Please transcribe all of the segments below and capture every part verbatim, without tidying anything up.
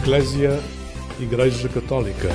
Eclésia, Igreja Católica.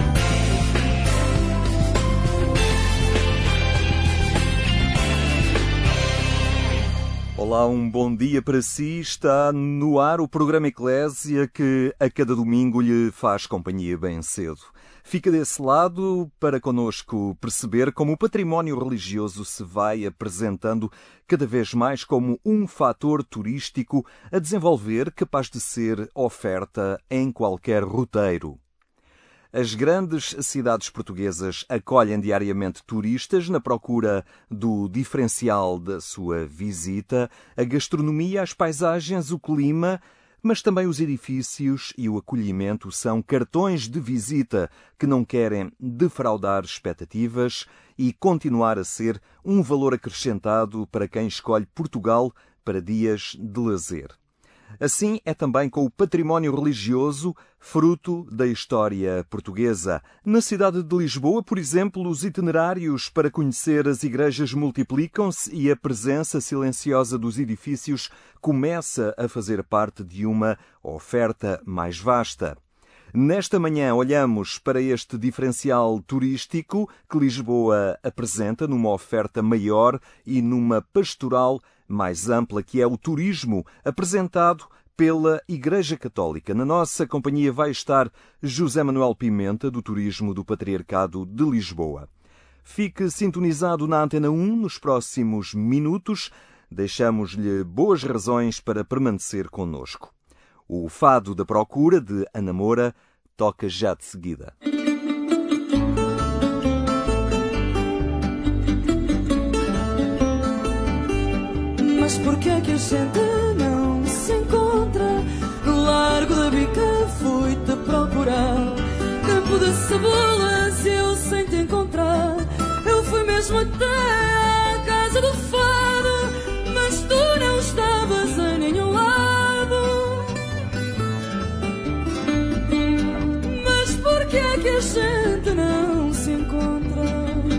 Olá, um bom dia para si. Está no ar o programa Eclésia que a cada domingo lhe faz companhia bem cedo. Fica desse lado para connosco perceber como o património religioso se vai apresentando cada vez mais como um fator turístico a desenvolver capaz de ser oferta em qualquer roteiro. As grandes cidades portuguesas acolhem diariamente turistas na procura do diferencial da sua visita, a gastronomia, as paisagens, o clima, mas também os edifícios e o acolhimento são cartões de visita que não querem defraudar expectativas e continuar a ser um valor acrescentado para quem escolhe Portugal para dias de lazer. Assim é também com o património religioso, fruto da história portuguesa. Na cidade de Lisboa, por exemplo, os itinerários para conhecer as igrejas multiplicam-se e a presença silenciosa dos edifícios começa a fazer parte de uma oferta mais vasta. Nesta manhã olhamos para este diferencial turístico que Lisboa apresenta numa oferta maior e numa pastoral mais ampla, que é o turismo apresentado pela Igreja Católica. Na nossa companhia vai estar José Manuel Pimenta, do Turismo do Patriarcado de Lisboa. Fique sintonizado na Antena um nos próximos minutos. Deixamos-lhe boas razões para permanecer connosco. O Fado da Procura, de Ana Moura, toca já de seguida. Mas porquê é que a gente não se encontra? No Largo da Bica fui-te procurar. Campo de Cebolas eu sem te encontrar. Eu fui mesmo até à casa do Fado, mas tu não estavas em nenhum lado. Mas porquê é que a gente não se encontra?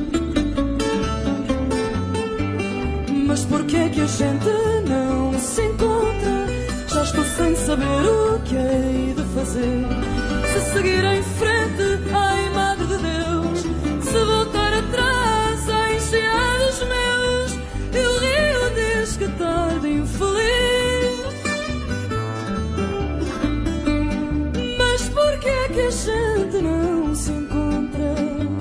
Mas porquê é que a gente não se encontra? Já estou sem saber o que hei de fazer. Se seguir em frente, ai Madre de Deus, se voltar atrás, ai enseados meus, e o rio diz que tarde infeliz. Mas porquê é que a gente não se encontra?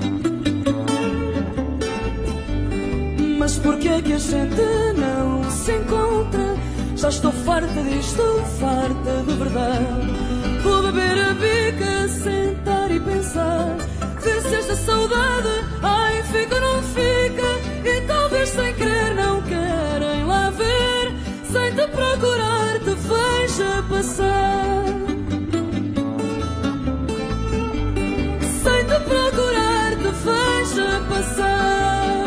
Mas porquê é que a gente não se encontra? Já estou farta disto, farta de verdade. Vou beber a bica, sentar e pensar. Ver se esta saudade, ai, fica ou não fica. E talvez sem querer não querem lá ver. Sem te procurar te veja passar. Sem te procurar te veja passar.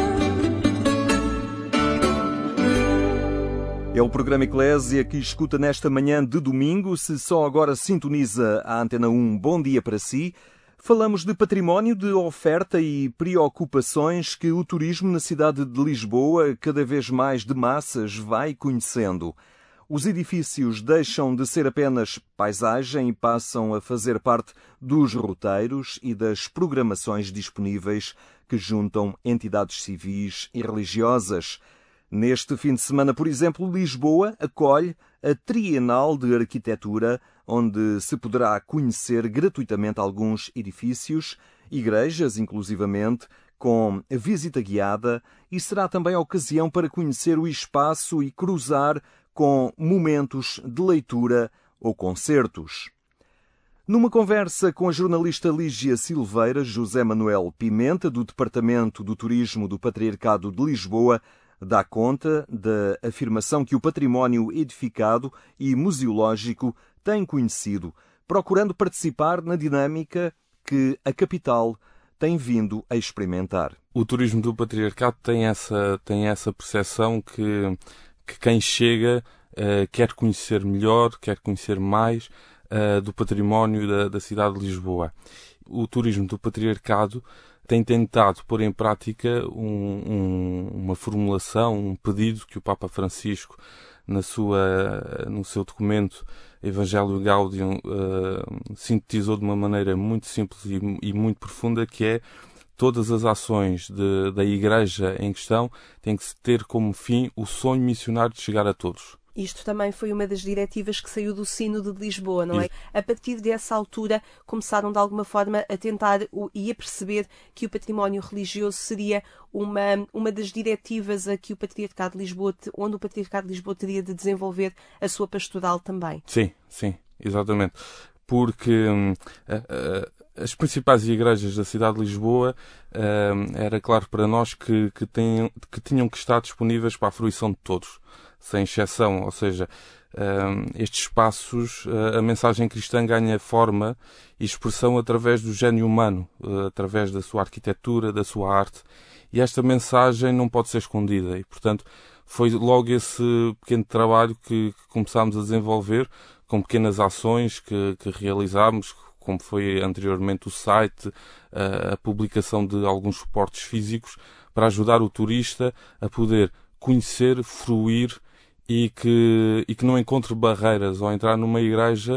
É o programa Eclésia que escuta nesta manhã de domingo. Se só agora sintoniza a Antena um, bom dia para si. Falamos de património, de oferta e preocupações que o turismo na cidade de Lisboa, cada vez mais de massas, vai conhecendo. Os edifícios deixam de ser apenas paisagem e passam a fazer parte dos roteiros e das programações disponíveis que juntam entidades civis e religiosas. Neste fim de semana, por exemplo, Lisboa acolhe a Trienal de Arquitetura, onde se poderá conhecer gratuitamente alguns edifícios, igrejas inclusivamente, com visita guiada, e será também a ocasião para conhecer o espaço e cruzar com momentos de leitura ou concertos. Numa conversa com a jornalista Lígia Silveira, José Manuel Pimenta, do Departamento do Turismo do Patriarcado de Lisboa, dá conta da afirmação que o património edificado e museológico tem conhecido, procurando participar na dinâmica que a capital tem vindo a experimentar. O turismo do patriarcado tem essa, tem essa percepção que, que quem chega uh, quer conhecer melhor, quer conhecer mais uh, do património da, da cidade de Lisboa. O turismo do patriarcado tem tentado pôr em prática um, um, uma formulação, um pedido que o Papa Francisco, na sua, no seu documento Evangelho Gaudium uh, sintetizou de uma maneira muito simples e, e muito profunda, que é: todas as ações de, da Igreja em questão têm que ter como fim o sonho missionário de chegar a todos. Isto também foi uma das diretivas que saiu do Sínodo de Lisboa, não é? A partir dessa altura começaram de alguma forma a tentar e a perceber que o património religioso seria uma, uma das diretivas a que o Patriarcado de Lisboa, onde o Patriarcado de Lisboa teria de desenvolver a sua pastoral também. Sim, sim, exatamente. Porque hum, a, a, as principais igrejas da cidade de Lisboa, hum, era claro para nós que, que, tenham, que tinham que estar disponíveis para a fruição de todos, sem exceção. Ou seja, um, estes espaços, a mensagem cristã ganha forma e expressão através do gênio humano, através da sua arquitetura, da sua arte, e esta mensagem não pode ser escondida. E, portanto, foi logo esse pequeno trabalho que, que começámos a desenvolver, com pequenas ações que, que realizámos, como foi anteriormente o site, a, a publicação de alguns suportes físicos, para ajudar o turista a poder conhecer, fruir e que, e que não encontre barreiras ao entrar numa igreja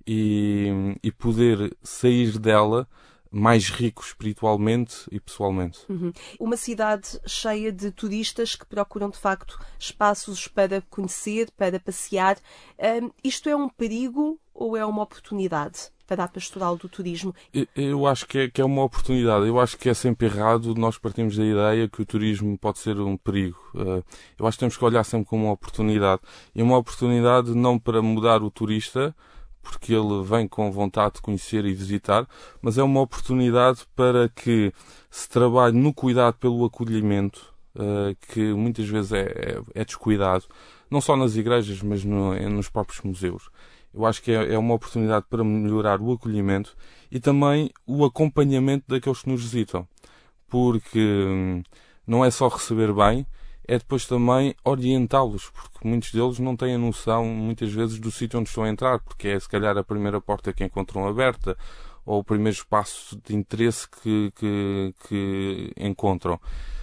e, e poder sair dela mais rico espiritualmente e pessoalmente. Uhum. Uma cidade cheia de turistas que procuram, de facto, espaços para conhecer, para passear. Um, isto é um perigo ou é uma oportunidade para a pastoral do turismo? Eu, eu acho que é, que é uma oportunidade. Eu acho que é sempre errado nós partimos da ideia que o turismo pode ser um perigo. Uh, eu acho que temos que olhar sempre como uma oportunidade. E uma oportunidade não para mudar o turista, porque ele vem com vontade de conhecer e visitar, mas é uma oportunidade para que se trabalhe no cuidado pelo acolhimento, uh, que muitas vezes é, é, é descuidado, não só nas igrejas, mas no, nos próprios museus. Eu acho que é, é uma oportunidade para melhorar o acolhimento e também o acompanhamento daqueles que nos visitam, porque hum, não é só receber bem, é depois também orientá-los, porque muitos deles não têm a noção, muitas vezes, do sítio onde estão a entrar, porque é, se calhar, a primeira porta que encontram aberta, ou o primeiro espaço de interesse que, que, que encontram.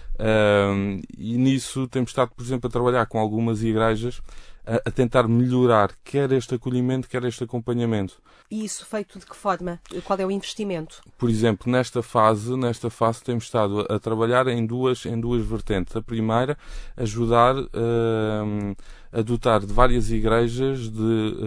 Um, e nisso temos estado, por exemplo, a trabalhar com algumas igrejas a, a tentar melhorar quer este acolhimento, quer este acompanhamento. E isso feito de que forma? Qual é o investimento? Por exemplo, nesta fase, nesta fase temos estado a, a trabalhar em duas, em duas vertentes. A primeira, ajudar uh, a dotar de várias igrejas de,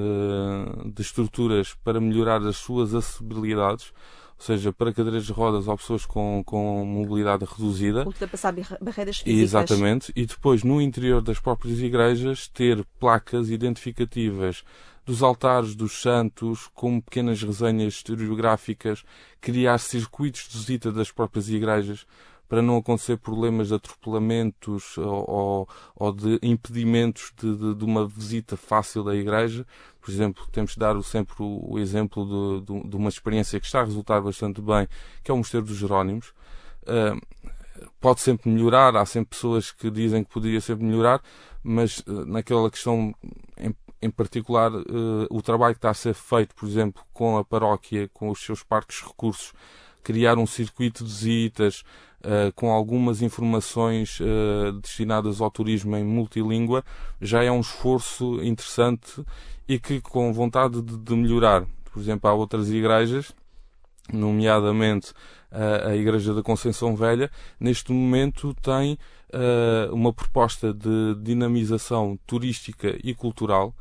uh, de estruturas para melhorar as suas acessibilidades, ou seja, para cadeiras de rodas ou pessoas com, com mobilidade reduzida. Ultrapassar barreiras físicas. Exatamente. E depois, no interior das próprias igrejas, ter placas identificativas dos altares, dos santos, com pequenas resenhas historiográficas, criar circuitos de visita das próprias igrejas, para não acontecer problemas de atropelamentos ou, ou, ou de impedimentos de, de, de uma visita fácil à igreja. Por exemplo, temos de dar sempre o, o exemplo de, de, de uma experiência que está a resultar bastante bem, que é o Mosteiro dos Jerónimos. Uh, pode sempre melhorar, há sempre pessoas que dizem que poderia sempre melhorar, mas uh, naquela questão em, em particular, uh, o trabalho que está a ser feito, por exemplo, com a paróquia, com os seus parques de recursos, criar um circuito de visitas uh, com algumas informações uh, destinadas ao turismo em multilíngua, já é um esforço interessante e que, com vontade de, de melhorar. Por exemplo, há outras igrejas, nomeadamente uh, a Igreja da Conceição Velha, neste momento tem uh, uma proposta de dinamização turística e cultural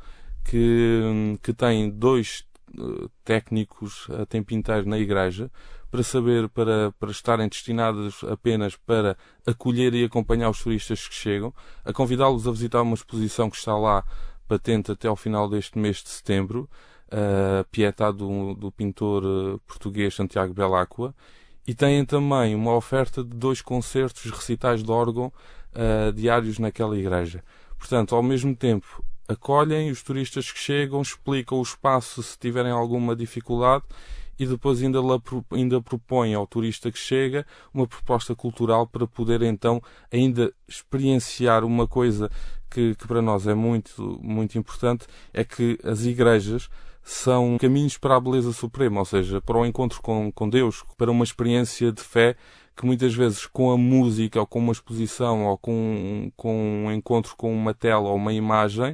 que, que tem dois uh, técnicos a tempo inteiro na igreja, para saber, para, para estarem destinados apenas para acolher e acompanhar os turistas que chegam, a convidá-los a visitar uma exposição que está lá patente até ao final deste mês de setembro, a Pietà do, do pintor português Santiago Belacqua, e têm também uma oferta de dois concertos recitais de órgão uh, diários naquela igreja. Portanto, ao mesmo tempo, acolhem os turistas que chegam, explicam o espaço se tiverem alguma dificuldade, e depois ainda, ainda propõe ao turista que chega uma proposta cultural para poder então ainda experienciar uma coisa que, que para nós é muito, muito importante, é que as igrejas são caminhos para a beleza suprema, ou seja, para o encontro com, com Deus, para uma experiência de fé que muitas vezes com a música ou com uma exposição ou com, com um encontro com uma tela ou uma imagem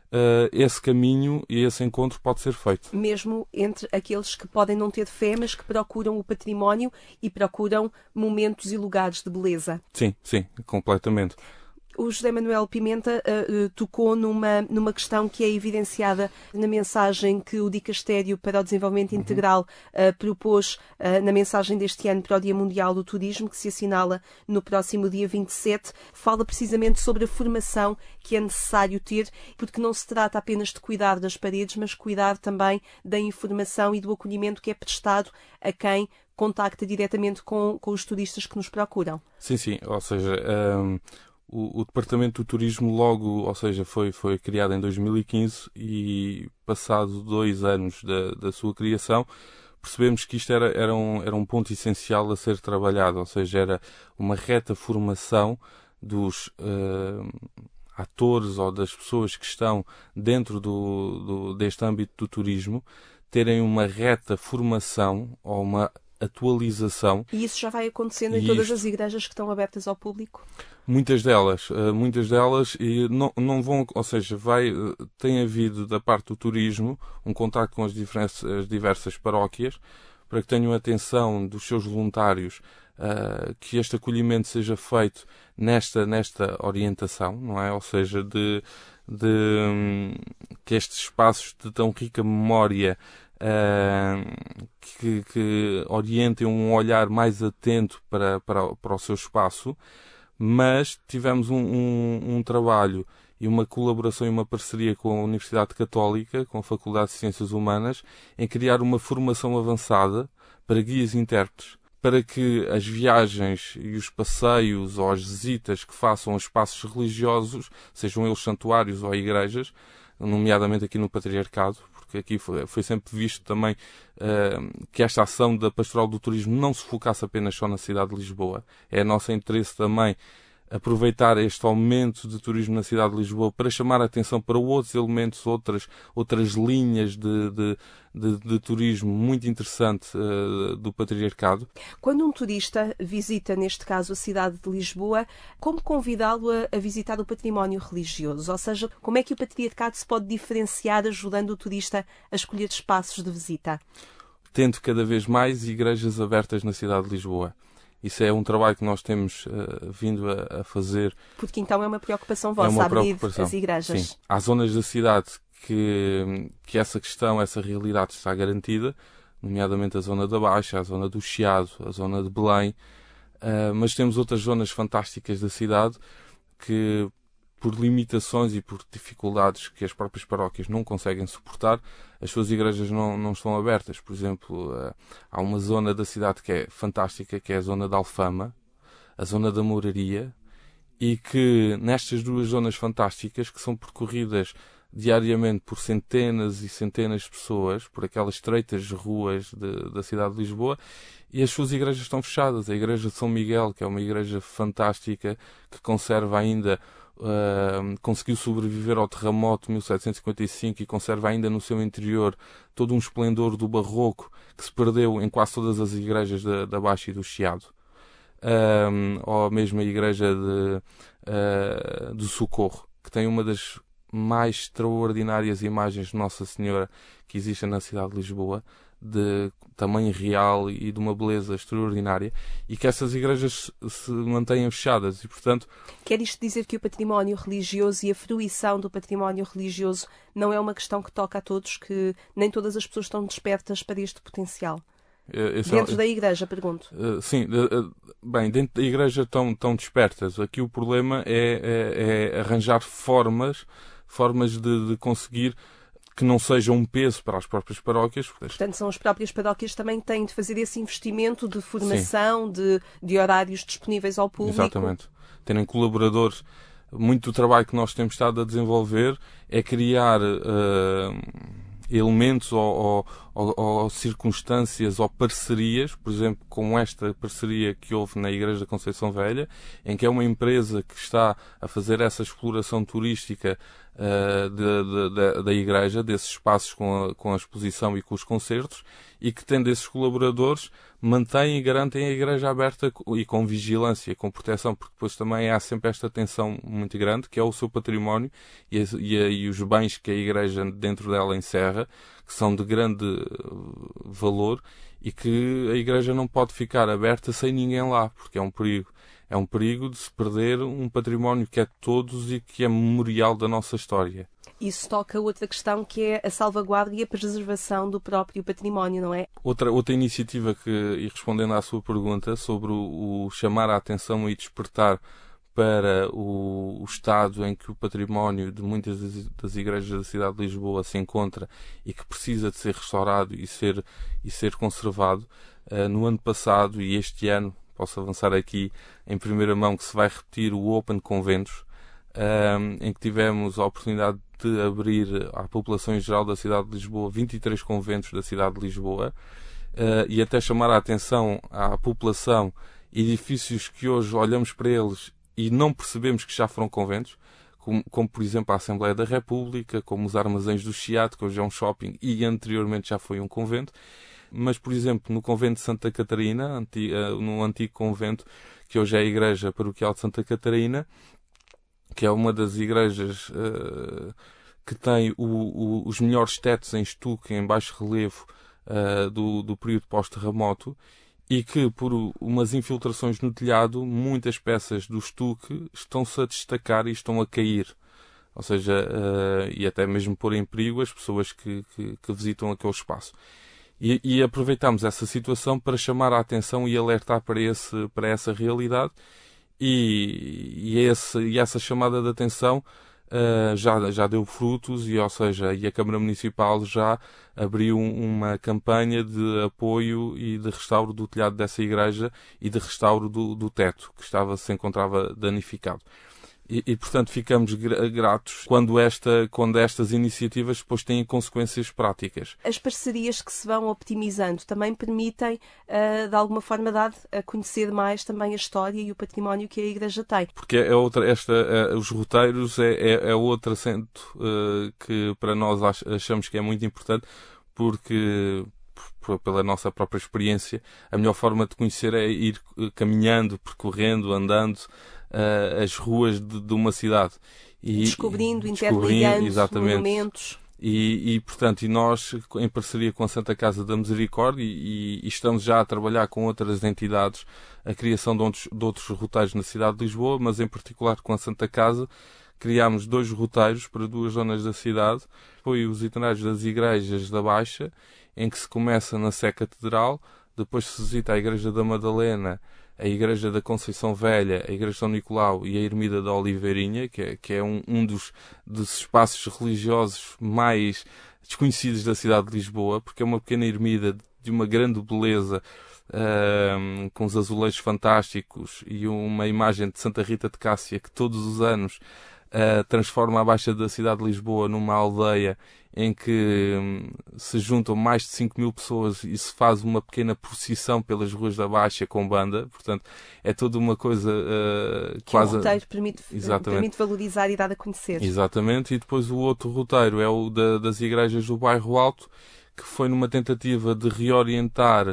uh, esse caminho e esse encontro pode ser feito. Mesmo entre aqueles que podem não ter fé, mas que procuram o património e procuram momentos e lugares de beleza. Sim, sim, completamente. O José Manuel Pimenta uh, uh, tocou numa, numa questão que é evidenciada na mensagem que o Dicastério para o Desenvolvimento uhum. Integral uh, propôs uh, na mensagem deste ano para o Dia Mundial do Turismo, que se assinala no próximo dia vinte e sete. Fala precisamente sobre a formação que é necessário ter, porque não se trata apenas de cuidar das paredes, mas cuidar também da informação e do acolhimento que é prestado a quem contacta diretamente com, com os turistas que nos procuram. Sim, sim, ou seja... Um... O, o Departamento do Turismo logo, ou seja, foi, foi criado em dois mil e quinze e passado dois anos da, da sua criação, percebemos que isto era, era, um, era um ponto essencial a ser trabalhado, ou seja, era uma reta formação dos uh, atores ou das pessoas que estão dentro do, do, deste âmbito do turismo, terem uma reta formação ou uma atualização. E isso já vai acontecendo em todas as igrejas que estão abertas ao público? Muitas delas, muitas delas, e não, não vão, ou seja, vai, tem havido da parte do turismo um contacto com as diversas, as diversas paróquias para que tenham atenção dos seus voluntários, uh, que este acolhimento seja feito nesta, nesta orientação, não é? Ou seja, de, de um, que estes espaços de tão rica memória Uh, que, que orientem um olhar mais atento para, para, para o seu espaço, mas tivemos um, um, um trabalho e uma colaboração e uma parceria com a Universidade Católica, com a Faculdade de Ciências Humanas, em criar uma formação avançada para guias e intérpretes, para que as viagens e os passeios ou as visitas que façam a espaços religiosos, sejam eles santuários ou igrejas, nomeadamente aqui no Patriarcado, porque aqui foi, foi sempre visto também uh, que esta ação da Pastoral do Turismo não se focasse apenas só na cidade de Lisboa. É nosso interesse também aproveitar este aumento de turismo na cidade de Lisboa para chamar a atenção para outros elementos, outras, outras linhas de, de, de, de turismo muito interessante uh, do Patriarcado. Quando um turista visita, neste caso, a cidade de Lisboa, como convidá-lo a, a visitar o património religioso? Ou seja, como é que o Patriarcado se pode diferenciar ajudando o turista a escolher espaços de visita? Tendo cada vez mais igrejas abertas na cidade de Lisboa. Isso é um trabalho que nós temos uh, vindo a, a fazer. Porque então é uma preocupação vossa, é uma abrir preocupação. as igrejas. Sim. Há zonas da cidade que, que essa questão, essa realidade está garantida, nomeadamente a zona da Baixa, a zona do Chiado, a zona de Belém, uh, mas temos outras zonas fantásticas da cidade que, por limitações e por dificuldades que as próprias paróquias não conseguem suportar, as suas igrejas não, não estão abertas. Por exemplo, uh, há uma zona da cidade que é fantástica, que é a zona da Alfama, a zona da Mouraria, e que nestas duas zonas fantásticas, que são percorridas diariamente por centenas e centenas de pessoas, por aquelas estreitas ruas de, da cidade de Lisboa, e as suas igrejas estão fechadas. A igreja de São Miguel, que é uma igreja fantástica, que conserva ainda Uh, conseguiu sobreviver ao terremoto de mil setecentos e cinquenta e cinco e conserva ainda no seu interior todo um esplendor do barroco que se perdeu em quase todas as igrejas da, da Baixa e do Chiado. Uh, ou a mesma igreja de, uh, do Socorro, que tem uma das mais extraordinárias imagens de Nossa Senhora que existem na cidade de Lisboa, de tamanho real e de uma beleza extraordinária, e que essas igrejas se mantenham fechadas e, portanto... Quer isto dizer que o património religioso e a fruição do património religioso não é uma questão que toca a todos, que nem todas as pessoas estão despertas para este potencial? Esse dentro é... da igreja, pergunto. Uh, sim, uh, bem, dentro da igreja estão, estão despertas. Aqui o problema é, é, é arranjar formas, formas de, de conseguir que não seja um peso para as próprias paróquias. Portanto, são as próprias paróquias também que têm de fazer esse investimento de formação, de, de horários disponíveis ao público. Exatamente. Terem colaboradores. Muito do trabalho que nós temos estado a desenvolver é criar uh, elementos ou, ou, ou, ou circunstâncias ou parcerias, por exemplo, como esta parceria que houve na Igreja da Conceição Velha, em que é uma empresa que está a fazer essa exploração turística Uh, de, de, de, da igreja, desses espaços com a, com a exposição e com os concertos, e que, tendo esses colaboradores, mantêm e garantem a igreja aberta e com vigilância, com proteção, porque depois também há sempre esta tensão muito grande, que é o seu património e, a, e, a, e os bens que a igreja dentro dela encerra, que são de grande valor e que a igreja não pode ficar aberta sem ninguém lá, porque é um perigo. É um perigo de se perder um património que é de todos e que é memorial da nossa história. Isso toca outra questão, que é a salvaguarda e a preservação do próprio património, não é? Outra, outra iniciativa que, e respondendo à sua pergunta, sobre o, o chamar a atenção e despertar para o, o estado em que o património de muitas das, das igrejas da cidade de Lisboa se encontra e que precisa de ser restaurado e ser, e ser conservado, uh, no ano passado e este ano, posso avançar aqui em primeira mão, que se vai repetir o Open Conventos, um, em que tivemos a oportunidade de abrir à população em geral da cidade de Lisboa vinte e três conventos da cidade de Lisboa, uh, e até chamar a atenção à população edifícios que hoje olhamos para eles e não percebemos que já foram conventos, como, como por exemplo a Assembleia da República, como os Armazéns do Chiado, que hoje é um shopping e anteriormente já foi um convento. Mas, por exemplo, no convento de Santa Catarina, no antigo convento, que hoje é a Igreja Paroquial de Santa Catarina, que é uma das igrejas uh, que tem o, o, os melhores tetos em estuque, em baixo relevo, uh, do, do período pós-terremoto, e que, por umas infiltrações no telhado, muitas peças do estuque estão-se a destacar e estão a cair. Ou seja, uh, e até mesmo pôr em perigo as pessoas que, que, que visitam aquele espaço. E, e aproveitamos essa situação para chamar a atenção e alertar para, esse, para essa realidade, e, e, esse, e essa chamada de atenção uh, já, já deu frutos, e, ou seja, e a Câmara Municipal já abriu uma campanha de apoio e de restauro do telhado dessa igreja e de restauro do, do teto, que estava, se encontrava danificado. E, e, portanto, ficamos gratos quando, esta, quando estas iniciativas depois têm consequências práticas. As parcerias que se vão optimizando também permitem, uh, de alguma forma, dar a conhecer mais também a história e o património que a Igreja tem. Porque é outra, esta, é, os roteiros é, é, é outro assento uh, que para nós achamos que é muito importante, porque, por, pela nossa própria experiência, a melhor forma de conhecer é ir caminhando, percorrendo, andando Uh, as ruas de, de uma cidade. E, descobrindo, interligando monumentos. E, e, portanto, e nós, em parceria com a Santa Casa da Misericórdia, e, e estamos já a trabalhar com outras entidades a criação de outros, de outros roteiros na cidade de Lisboa, mas em particular com a Santa Casa, criámos dois roteiros para duas zonas da cidade. Foi os itinerários das igrejas da Baixa, em que se começa na Sé Catedral, depois se visita a Igreja da Madalena, a Igreja da Conceição Velha, a Igreja de São Nicolau e a Ermida da Oliveirinha, que é, que é um, um dos, dos espaços religiosos mais desconhecidos da cidade de Lisboa, porque é uma pequena ermida de uma grande beleza, uh, com os azulejos fantásticos e uma imagem de Santa Rita de Cássia, que todos os anos uh, transforma a Baixa da cidade de Lisboa numa aldeia em que hum, se juntam mais de cinco mil pessoas e se faz uma pequena procissão pelas ruas da Baixa com banda. Portanto, é toda uma coisa uh, que quase... o roteiro permite, permite valorizar e dar a conhecer. Exatamente. E depois o outro roteiro é o da, das igrejas do Bairro Alto, que foi numa tentativa de reorientar uh,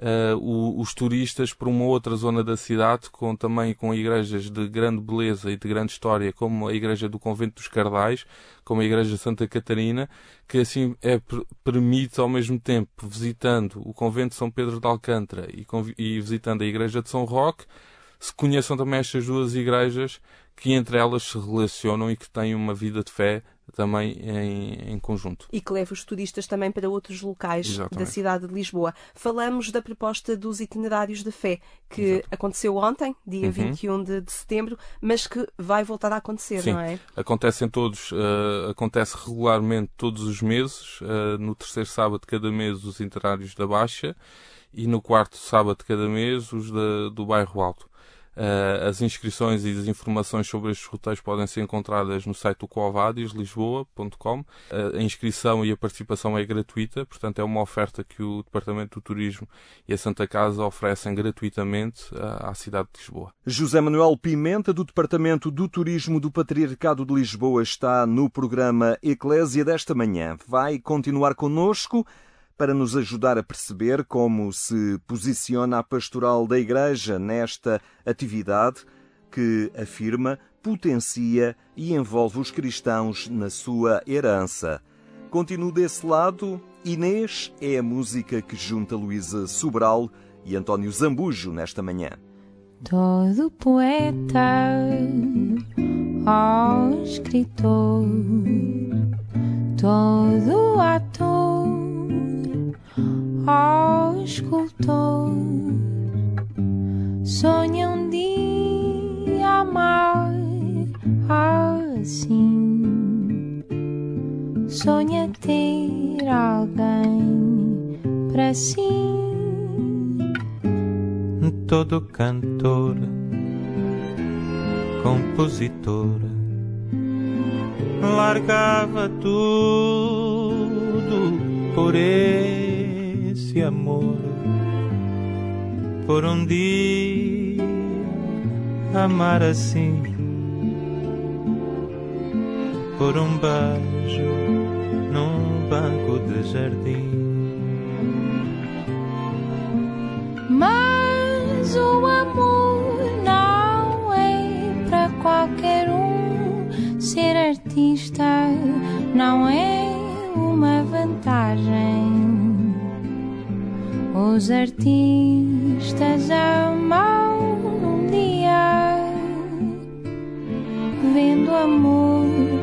o, os turistas para uma outra zona da cidade, com, também com igrejas de grande beleza e de grande história, como a Igreja do Convento dos Cardais, como a Igreja de Santa Catarina, que assim é, permite ao mesmo tempo, visitando o Convento de São Pedro de Alcântara e, e visitando a Igreja de São Roque, se conheçam também estas duas igrejas, que entre elas se relacionam e que têm uma vida de fé também em, em conjunto. E que leva os turistas também para outros locais Exatamente. Da cidade de Lisboa. Falamos da proposta dos itinerários de fé, que Exato. Aconteceu ontem, dia uhum. vinte e um de, de setembro, mas que vai voltar a acontecer, Sim. não é? Acontecem todos, uh, acontece regularmente todos os meses, uh, no terceiro sábado de cada mês os itinerários da Baixa e no quarto sábado de cada mês os da, do Bairro Alto. Uh, as inscrições e as informações sobre estes roteiros podem ser encontradas no site do Covadis lisboa ponto com. Uh, a inscrição e a participação é gratuita, portanto é uma oferta que o Departamento do Turismo e a Santa Casa oferecem gratuitamente uh, à cidade de Lisboa. José Manuel Pimenta, do Departamento do Turismo do Patriarcado de Lisboa, está no programa Eclésia desta manhã. Vai continuar connosco para nos ajudar a perceber como se posiciona a pastoral da Igreja nesta atividade que, afirma, potencia e envolve os cristãos na sua herança. Continuo desse lado. Inês é a música que junta Luísa Sobral e António Zambujo nesta manhã. Todo poeta, ó escritor, todo ator, ó escultor, sonha um dia amar assim, sonha ter alguém para si. Todo cantor, compositor, largava tudo por esse amor, por um dia amar assim, por um beijo num banco de jardim. Mas o amor não é para qualquer um. Ser artista não é uma vantagem. Os artistas amam num dia, vendo amor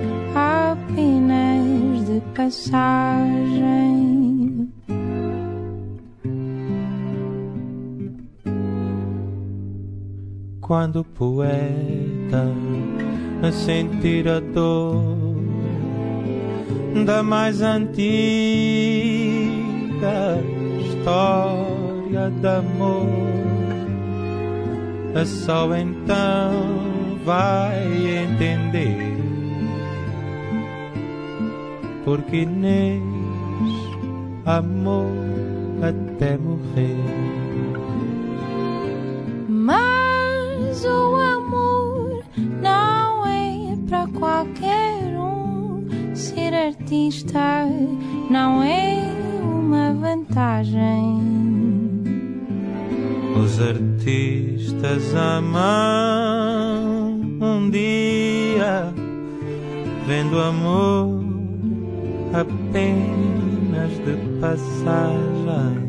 apenas de passagem. Quando o poeta a sentir a dor da mais antiga história de amor, só então vai entender porque Inês amou até morrer. Mas o amor não é para qualquer um. Ser artista não é uma vantagem. Os artistas amam um dia, vendo amor apenas de passagem.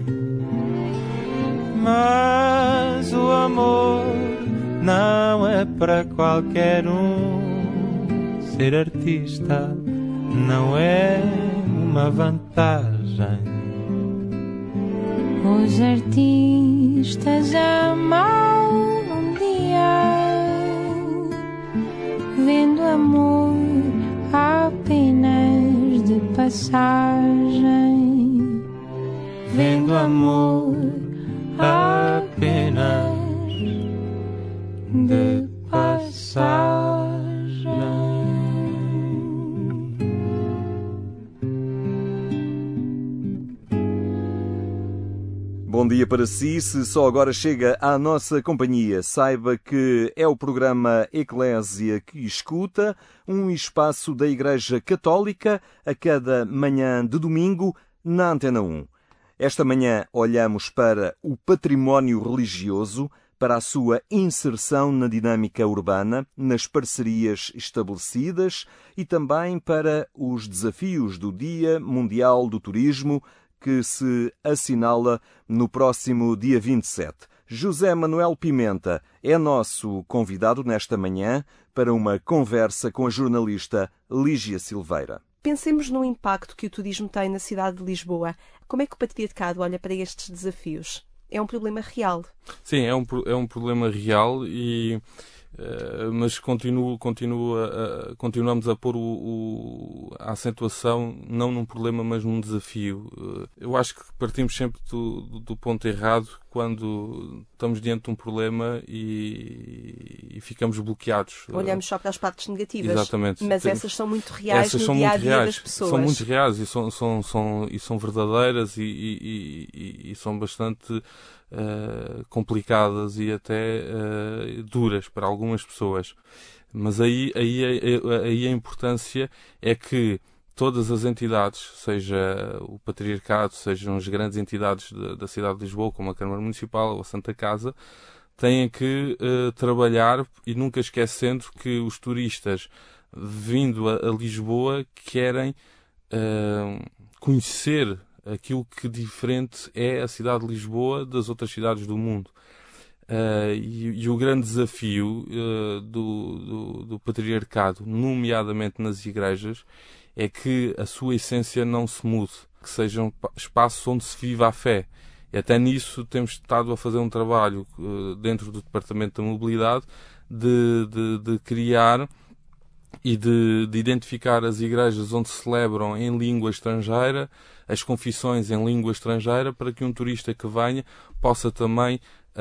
Mas o amor não é para qualquer um. Ser artista não é uma vantagem. Os artistas amam um dia, vendo amor apenas de passagem. Vendo amor apenas de passagem. Bom dia para si. Se só agora chega à nossa companhia, saiba que é o programa Eclésia que escuta, um espaço da Igreja Católica a cada manhã de domingo na Antena um. Esta manhã olhamos para o património religioso, para a sua inserção na dinâmica urbana, nas parcerias estabelecidas e também para os desafios do Dia Mundial do Turismo, que se assinala no próximo dia vinte e sete. José Manuel Pimenta é nosso convidado nesta manhã para uma conversa com a jornalista Lígia Silveira. Pensemos no impacto que o turismo tem na cidade de Lisboa. Como é que o patriarcado olha para estes desafios? É um problema real? Sim, é um, é um problema real, e, uh, mas continua, continua, uh, continuamos a pôr o, o, a acentuação não num problema, mas num desafio. Uh, eu acho que partimos sempre do, do, do ponto errado quando estamos diante de um problema e, e ficamos bloqueados. Olhamos só para as partes negativas. Exatamente. Mas Tem, essas são muito reais essas no são dia a muito dia reais, das pessoas. São muito reais e são, são, são, e são verdadeiras e, e, e, e são bastante uh, complicadas e até uh, duras para algumas pessoas. Mas aí, aí, aí a importância é que todas as entidades, seja o Patriarcado, sejam as grandes entidades de, da cidade de Lisboa, como a Câmara Municipal ou a Santa Casa, têm que uh, trabalhar e nunca esquecendo que os turistas vindo a, a Lisboa querem uh, conhecer aquilo que diferente é a cidade de Lisboa das outras cidades do mundo. Uh, e, e o grande desafio uh, do, do, do patriarcado, nomeadamente nas igrejas, é que a sua essência não se mude, que sejam espaços onde se viva a fé. E até nisso temos estado a fazer um trabalho uh, dentro do Departamento da Mobilidade de, de, de criar e de, de identificar as igrejas onde se celebram em língua estrangeira, as confissões em língua estrangeira, para que um turista que venha possa também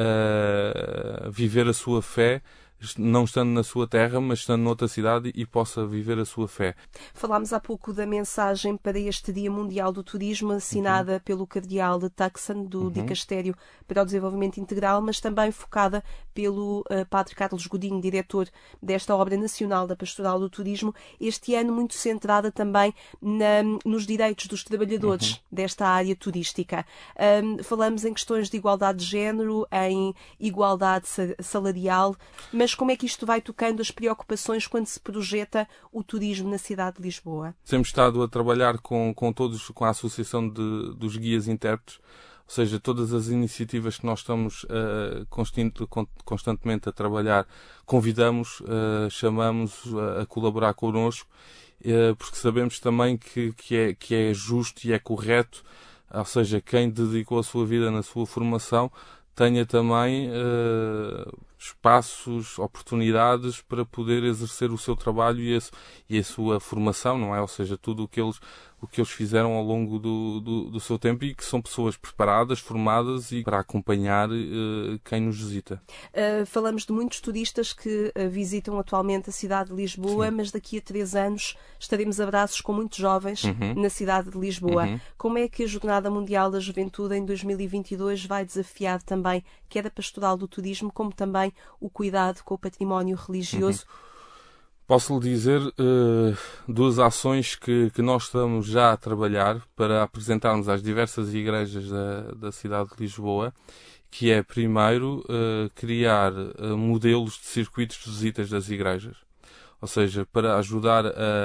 uh, viver a sua fé, não estando na sua terra, mas estando noutra cidade, e possa viver a sua fé. Falámos há pouco da mensagem para este Dia Mundial do Turismo, assinada uhum. pelo Cardeal de Tucson, do uhum. Dicastério para o Desenvolvimento Integral, mas também focada pelo uh, Padre Carlos Godinho, diretor desta obra nacional da Pastoral do Turismo, este ano muito centrada também na, nos direitos dos trabalhadores uhum. desta área turística. Um, falamos em questões de igualdade de género, em igualdade salarial, mas como é que isto vai tocando as preocupações quando se projeta o turismo na cidade de Lisboa? Temos estado a trabalhar com, com todos, com a Associação de, dos Guias Intérpretes, ou seja, todas as iniciativas que nós estamos uh, constantemente a trabalhar, convidamos, uh, chamamos a, a colaborar connosco, uh, porque sabemos também que, que, é, que é justo e é correto, ou seja, quem dedicou a sua vida na sua formação tenha também uh, espaços, oportunidades para poder exercer o seu trabalho e a, e a sua formação, não é? Ou seja, tudo o que eles, o que eles fizeram ao longo do, do, do seu tempo, e que são pessoas preparadas, formadas e para acompanhar uh, quem nos visita. Uh, falamos de muitos turistas que uh, visitam atualmente a cidade de Lisboa, Sim. mas daqui a três anos estaremos a braços com muitos jovens uhum. na cidade de Lisboa. Uhum. Como é que a Jornada Mundial da Juventude em dois mil e vinte e dois vai desafiar também, quer a Pastoral do Turismo, como também o cuidado com o património religioso? Uhum. Posso lhe dizer uh, duas ações que, que nós estamos já a trabalhar para apresentarmos às diversas igrejas da, da cidade de Lisboa, que é, primeiro, uh, criar uh, modelos de circuitos de visitas das igrejas. Ou seja, para ajudar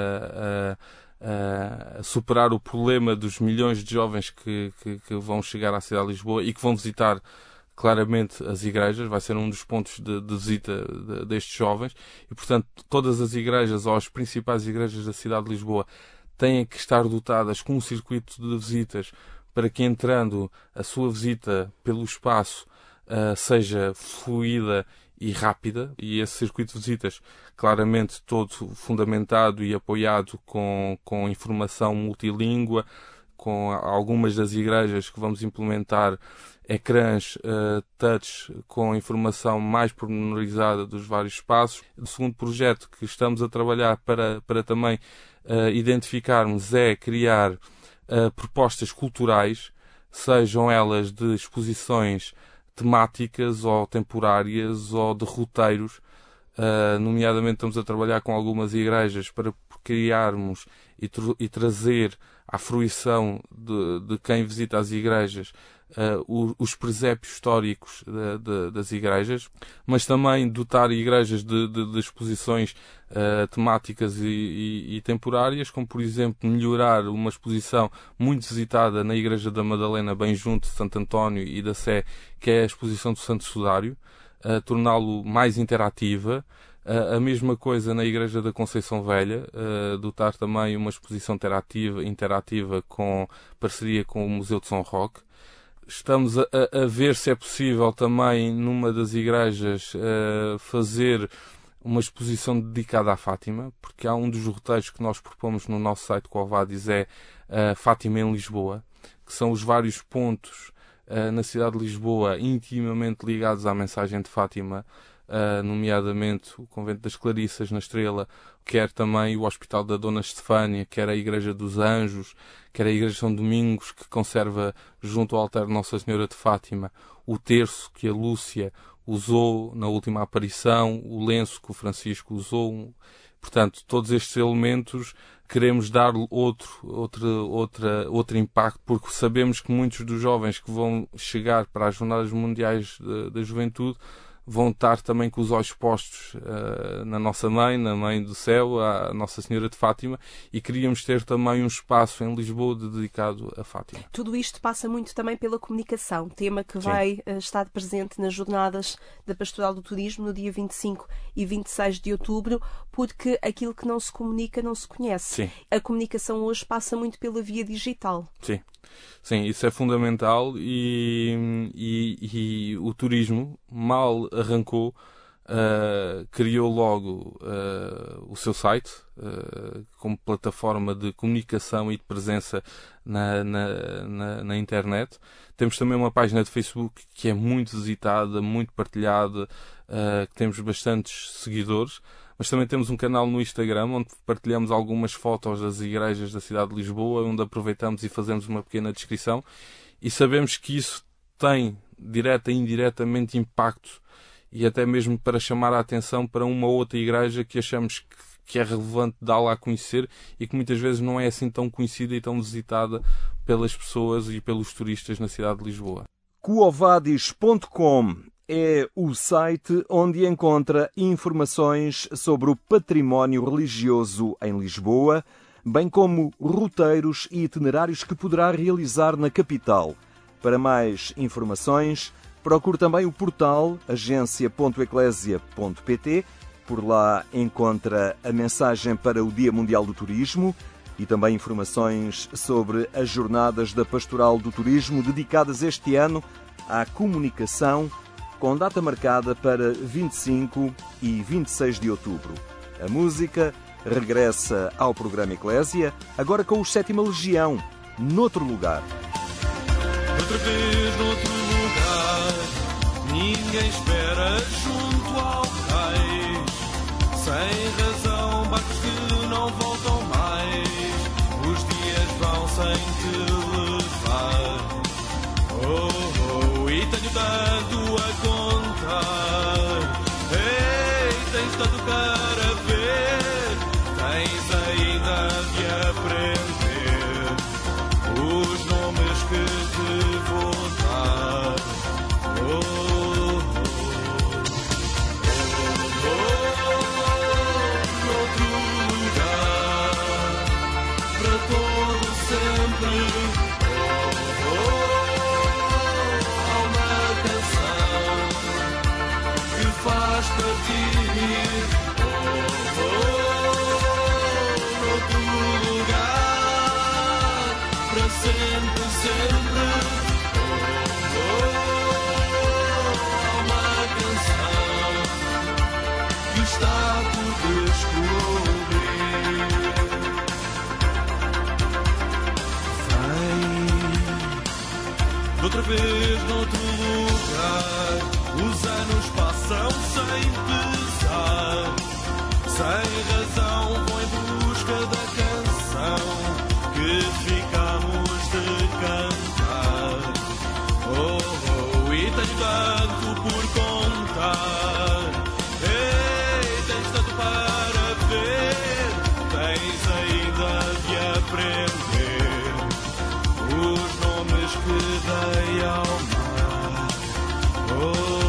a, a, a superar o problema dos milhões de jovens que, que, que vão chegar à cidade de Lisboa e que vão visitar claramente as igrejas, vai ser um dos pontos de, de visita de, destes jovens, e portanto todas as igrejas, ou as principais igrejas da cidade de Lisboa, têm que estar dotadas com um circuito de visitas para que, entrando, a sua visita pelo espaço uh, seja fluida e rápida, e esse circuito de visitas claramente todo fundamentado e apoiado com, com informação multilíngua, com algumas das igrejas que vamos implementar ecrãs uh, touch com informação mais pormenorizada dos vários espaços. O segundo projeto que estamos a trabalhar para, para também uh, identificarmos é criar uh, propostas culturais, sejam elas de exposições temáticas ou temporárias ou de roteiros. Uh, nomeadamente estamos a trabalhar com algumas igrejas para criarmos e, tra- e trazer à fruição de, de quem visita as igrejas uh, o, os presépios históricos de, de, das igrejas, mas também dotar igrejas de, de, de exposições uh, temáticas e, e, e temporárias, como por exemplo melhorar uma exposição muito visitada na Igreja da Madalena, bem junto de Santo António e da Sé, que é a exposição do Santo Sudário, a torná-lo mais interativa. Uh, a mesma coisa na Igreja da Conceição Velha, uh, dotar também uma exposição interativa, interativa com parceria com o Museu de São Roque. Estamos a, a ver se é possível também, numa das igrejas, uh, fazer uma exposição dedicada à Fátima, porque há um dos roteiros que nós propomos no nosso site Quovadis, é uh, Fátima em Lisboa, que são os vários pontos uh, na cidade de Lisboa intimamente ligados à mensagem de Fátima, Uh, nomeadamente o Convento das Clarissas na Estrela, quer também o Hospital da Dona Estefânia, quer a Igreja dos Anjos, quer a Igreja de São Domingos, que conserva junto ao altar de Nossa Senhora de Fátima o terço que a Lúcia usou na última aparição, o lenço que o Francisco usou. Portanto, todos estes elementos queremos dar outro, outro, outra, outro impacto, porque sabemos que muitos dos jovens que vão chegar para as Jornadas Mundiais da, da Juventude vão estar também com os olhos postos uh, na nossa mãe, na Mãe do Céu, a Nossa Senhora de Fátima, e queríamos ter também um espaço em Lisboa dedicado a Fátima. Tudo isto passa muito também pela comunicação, tema que vai uh, estar presente nas Jornadas da Pastoral do Turismo no dia vinte e cinco e vinte e seis de outubro, porque aquilo que não se comunica não se conhece. Sim. A comunicação hoje passa muito pela via digital. Sim. Sim, isso é fundamental e, e, e o turismo mal arrancou, uh, criou logo uh, o seu site uh, como plataforma de comunicação e de presença na, na, na, na internet. Temos também uma página de Facebook que é muito visitada, muito partilhada, uh, que temos bastantes seguidores. Mas também temos um canal no Instagram onde partilhamos algumas fotos das igrejas da cidade de Lisboa, onde aproveitamos e fazemos uma pequena descrição. E sabemos que isso tem, direta e indiretamente, impacto, e até mesmo para chamar a atenção para uma outra igreja que achamos que, que é relevante dá-la a conhecer e que muitas vezes não é assim tão conhecida e tão visitada pelas pessoas e pelos turistas na cidade de Lisboa. Quovadis ponto com é o site onde encontra informações sobre o património religioso em Lisboa, bem como roteiros e itinerários que poderá realizar na capital. Para mais informações, procure também o portal agência ponto eclésia ponto pt. Por lá encontra a mensagem para o Dia Mundial do Turismo e também informações sobre as Jornadas da Pastoral do Turismo dedicadas este ano à comunicação, com data marcada para vinte e cinco e vinte e seis de outubro. A música regressa ao programa Eclésia, agora com os Sétima Legião, Noutro Lugar. Outra vez noutro lugar, ninguém espera junto ao cais. Sem razão, barcos que não voltam mais, os dias vão sem te levar. Oh, oh, e tenho tanto a contar. Ei, tens tanto para ver, tens ainda de aprender os nomes que te vou dar. Oh, oh, oh, oh, noutro lugar, para todo sempre. Faz partir, oh, oh, noutro lugar, para sempre, sempre, oh, oh, há uma canção que está por descobrir. Vem, outra vez noutro lugar. Os anos passam sem pesar, sem razão vou em busca da canção que ficamos de cantar. Oh, oh, e tenho tanto por contar. Ei, tens tanto para ver, tens ainda de aprender os nomes que dei ao mar. Oh,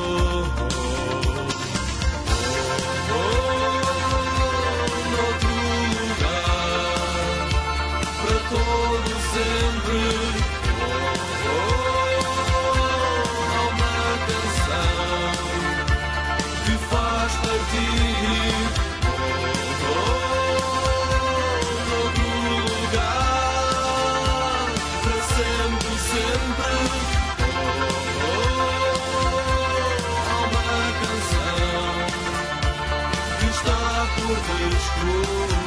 todo sempre, oh, oh, há uma canção que faz partir, oh, oh, noutro lugar, para sempre, sempre, oh, oh, há uma canção que está por descobrir.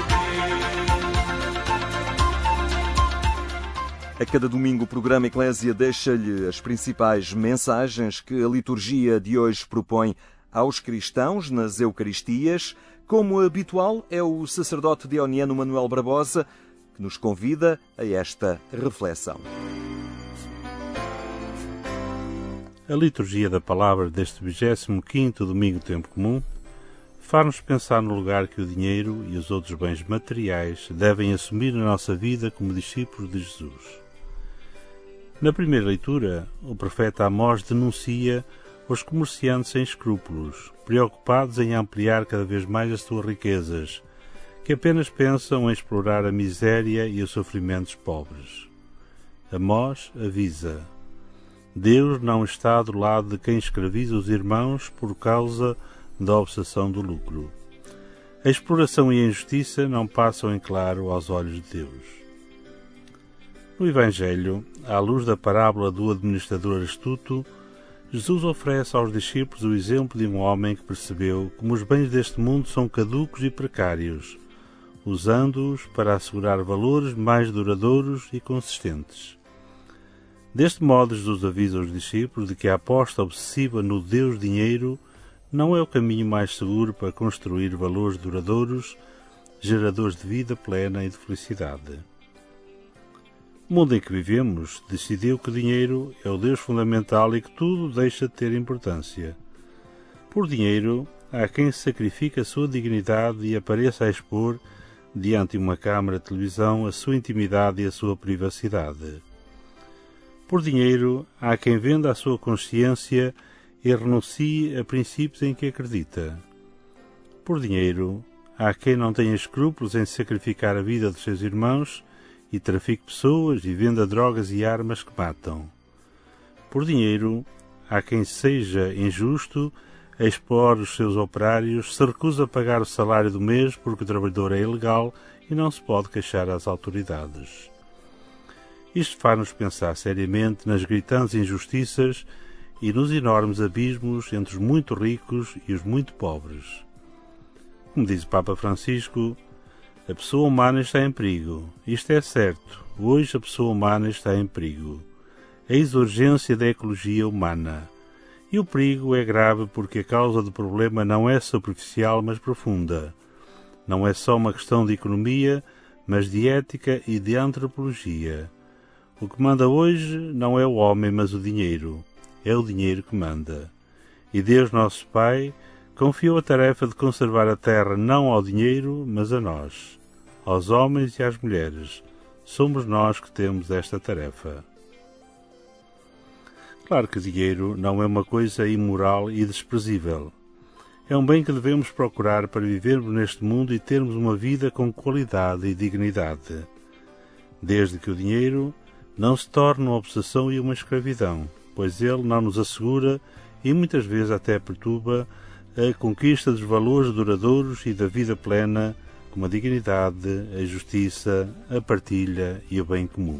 A cada domingo o programa Eclésia deixa-lhe as principais mensagens que a liturgia de hoje propõe aos cristãos nas Eucaristias. Como habitual, é o sacerdote dioniano Manuel Barbosa que nos convida a esta reflexão. A liturgia da palavra deste vigésimo quinto domingo do tempo comum faz-nos pensar no lugar que o dinheiro e os outros bens materiais devem assumir na nossa vida como discípulos de Jesus. Na primeira leitura, o profeta Amós denuncia os comerciantes sem escrúpulos, preocupados em ampliar cada vez mais as suas riquezas, que apenas pensam em explorar a miséria e os sofrimentos pobres. Amós avisa: Deus não está do lado de quem escraviza os irmãos por causa da obsessão do lucro. A exploração e a injustiça não passam em claro aos olhos de Deus. No Evangelho, à luz da parábola do administrador astuto, Jesus oferece aos discípulos o exemplo de um homem que percebeu como os bens deste mundo são caducos e precários, usando-os para assegurar valores mais duradouros e consistentes. Deste modo, Jesus avisa os discípulos de que a aposta obsessiva no Deus dinheiro não é o caminho mais seguro para construir valores duradouros, geradores de vida plena e de felicidade. O mundo em que vivemos decidiu que o dinheiro é o Deus fundamental e que tudo deixa de ter importância. Por dinheiro, há quem sacrifique a sua dignidade e apareça a expor, diante de uma câmara de televisão, a sua intimidade e a sua privacidade. Por dinheiro, há quem venda a sua consciência e renuncie a princípios em que acredita. Por dinheiro, há quem não tenha escrúpulos em sacrificar a vida dos seus irmãos e trafique pessoas e venda drogas e armas que matam. Por dinheiro, há quem seja injusto, explore os seus operários, se recusa a pagar o salário do mês porque o trabalhador é ilegal e não se pode queixar às autoridades. Isto faz-nos pensar seriamente nas gritantes injustiças e nos enormes abismos entre os muito ricos e os muito pobres. Como diz o Papa Francisco, a pessoa humana está em perigo. Isto é certo. Hoje a pessoa humana está em perigo. Eis a urgência da ecologia humana. E o perigo é grave porque a causa do problema não é superficial, mas profunda. Não é só uma questão de economia, mas de ética e de antropologia. O que manda hoje não é o homem, mas o dinheiro. É o dinheiro que manda. E Deus, nosso Pai, confiou a tarefa de conservar a terra não ao dinheiro, mas a nós, aos homens e às mulheres. Somos nós que temos esta tarefa. Claro que dinheiro não é uma coisa imoral e desprezível. É um bem que devemos procurar para vivermos neste mundo e termos uma vida com qualidade e dignidade. Desde que o dinheiro não se torne uma obsessão e uma escravidão, pois ele não nos assegura e muitas vezes até perturba a conquista dos valores duradouros e da vida plena, como a dignidade, a justiça, a partilha e o bem comum.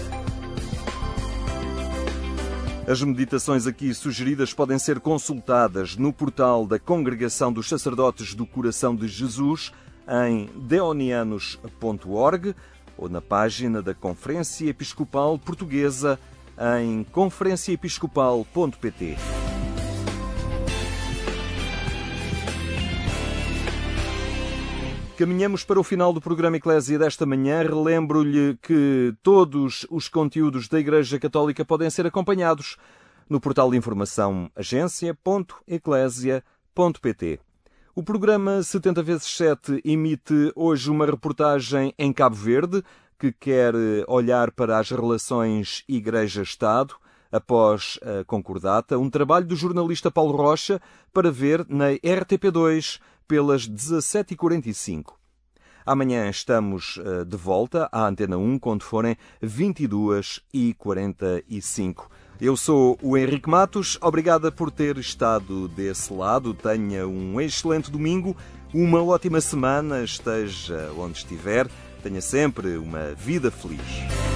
As meditações aqui sugeridas podem ser consultadas no portal da Congregação dos Sacerdotes do Coração de Jesus em deonianos ponto org ou na página da Conferência Episcopal Portuguesa em conferência episcopal ponto pt. Caminhamos para o final do programa Eclésia desta manhã. Relembro-lhe que todos os conteúdos da Igreja Católica podem ser acompanhados no portal de informação agência ponto eclésia ponto pt. O programa setenta vezes sete emite hoje uma reportagem em Cabo Verde que quer olhar para as relações Igreja-Estado após a concordata, um trabalho do jornalista Paulo Rocha para ver na R T P dois pelas dezassete e quarenta e cinco. Amanhã estamos de volta à Antena um quando forem vinte e duas e quarenta e cinco. Eu sou o Henrique Matos, obrigada por ter estado desse lado. Tenha um excelente domingo, uma ótima semana, esteja onde estiver. Tenha sempre uma vida feliz.